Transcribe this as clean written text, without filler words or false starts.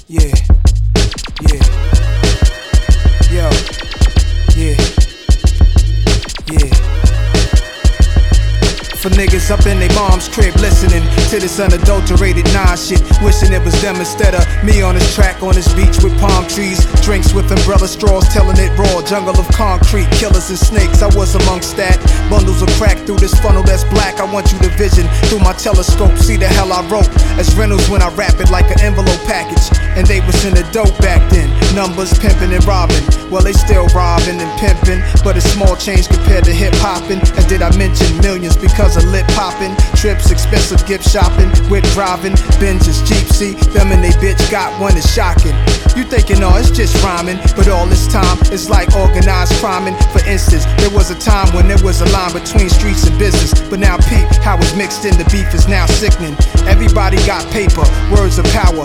Yeah, yeah, yo, yeah, yeah. For niggas up in they mom's crib listening to this unadulterated shit, wishing it was them instead of me on this track on this beach with palm trees, drinks with umbrella straws, telling it raw, jungle of concrete, killers and snakes. I was amongst that, bundles of crack through this funnel that's black. I want you to vision through my telescope, see the hell I wrote as Reynolds when I rap it like an envelope package. And they was in the dope back then, numbers pimping and robbing. Well, they still robbing and pimping, but a small change compared to hip hopping. And did I mention millions because of lip popping? Trips, expensive gift shopping, whip driving, binges, Jeep, see them and they bitch got one is shocking. You thinking, oh, it's just rhyming, but all this time it's like organized criming. For instance, there was a time when there was a line between streets and business, but now peep how it's mixed in. The beef is now sickening. Everybody got paper, words of power,